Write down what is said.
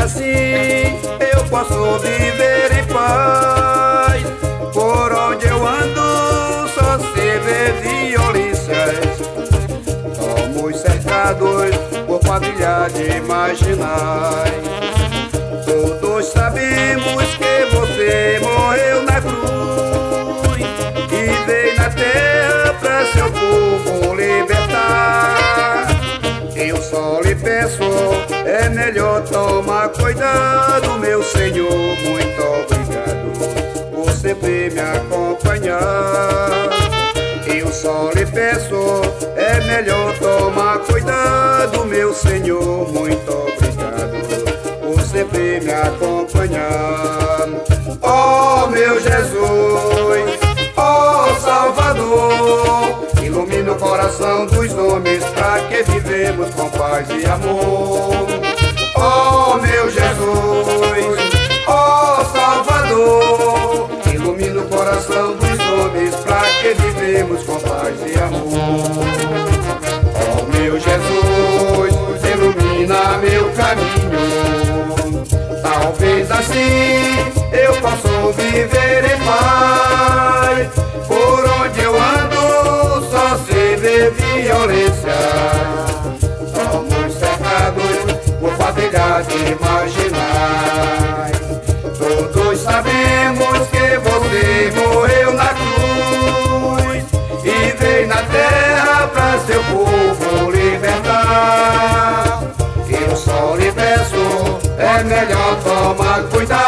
assim eu posso viver em paz. Por onde eu ando só se vê violências. Somos cercados por quadrilha de marginais. Todos sabemos que você morreu na cruz e veio na terra pra seu povo libertar. Eu só lhe peço, é melhor tomar cuidado, meu Senhor. Muito obrigado por sempre me acompanhar. Eu só lhe peço, é melhor tomar cuidado, meu Senhor. Muito obrigado por sempre me acompanhar. Oh, meu Jesus, oh, Salvador, ilumina o coração dos homens pra que vivemos com paz e amor. Oh, meu Jesus, oh, Salvador, ilumina o coração dos homens pra que vivemos com paz e amor. Oh, meu Jesus, ilumina meu caminho. Talvez assim eu possa viver em paz. Por onde eu ando só se vê violência. Somos cercados por quadrilha de marginais. Todos sabemos que você morreu na cruz e veio na terra pra seu povo libertar. Eu só lhe peço, é melhor tomar cuidado,